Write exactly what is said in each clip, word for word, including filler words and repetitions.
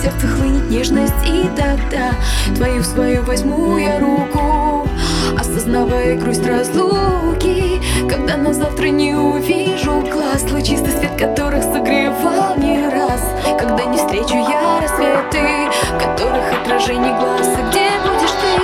сердце хлынет нежность, и тогда твою свою возьму я руку, осознавая грусть разлуки. Когда на завтра не увижу глаз, лучистый свет которых согревал не раз. Когда не встречу я рассветы, в которых отражение глаз. И где будешь ты?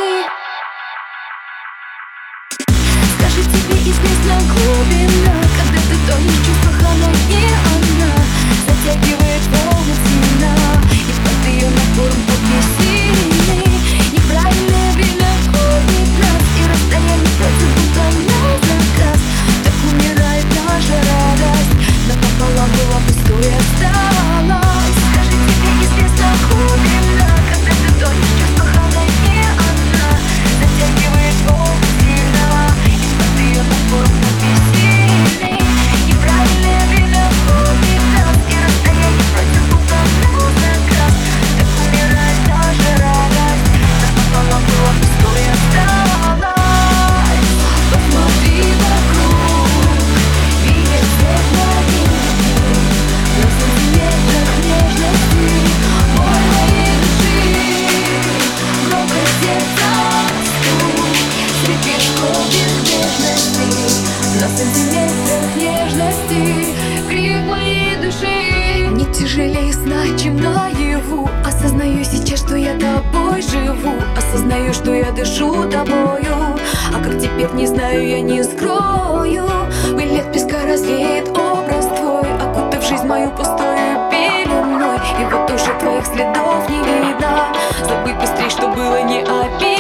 Скажи, тебе известна глубина, когда ты тонешь в чувствах, она не она. Затягивает волны сильно, и под ее напором подвесили. Неправильное время губит нас, и расстояние против будто на заказ. Так умирает наша радость, напополам была пустой осталась. Скажи, тебе известна глубина, когда ты тонешь в чувствах, она не она. Затягивает волны сильно, и под ее напором подвесили. Неправильное время губит нас, и расстояние против будто на заказ. Так умирает наша радость, напополам была пустой осталась. Посмотри вокруг, видишь свет новинки, на сантиметрах нежности боль моей души. Громко сердца стук, скрипишь безбежности, на сантиметрах нежности крик моей души. Не тяжелее сна, чем наяву. Осознаю сейчас, что я тобой живу, осознаю, что я дышу тобою. А как теперь, не знаю, я не скрою. Вылет песка развеет образ твой, окутав жизнь мою пустую пеленой. И вот уже твоих следов не видно, забыть быстрей, что было, не обидно.